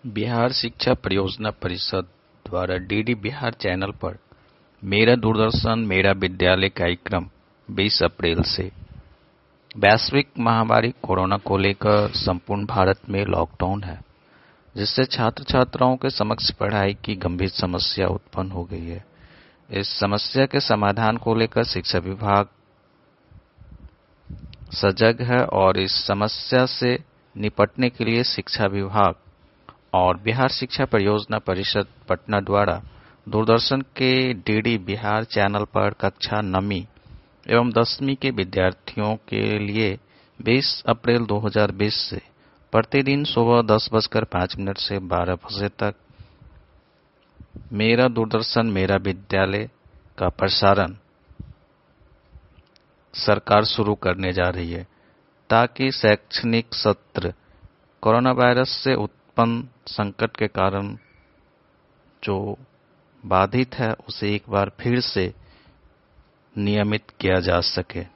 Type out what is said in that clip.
बिहार शिक्षा परियोजना परिषद द्वारा डीडी बिहार चैनल पर मेरा दूरदर्शन मेरा विद्यालय कार्यक्रम 20 अप्रैल से। वैश्विक महामारी कोरोना को लेकर संपूर्ण भारत में लॉकडाउन है, जिससे छात्र छात्राओं के समक्ष पढ़ाई की गंभीर समस्या उत्पन्न हो गई है। इस समस्या के समाधान को लेकर शिक्षा विभाग सजग है और इस समस्या से निपटने के लिए शिक्षा विभाग और बिहार शिक्षा परियोजना परिषद पटना द्वारा दूरदर्शन के डीडी बिहार चैनल पर कक्षा 9वीं एवं 10वीं के विद्यार्थियों के लिए 20 अप्रैल 2020 से प्रतिदिन सुबह 10:05 से 12 बजे तक मेरा दूरदर्शन मेरा विद्यालय का प्रसारण सरकार शुरू करने जा रही है, ताकि शैक्षणिक सत्र कोरोना वायरस से उत्पन्न संकट के कारण जो बाधित है उसे एक बार फिर से नियमित किया जा सके।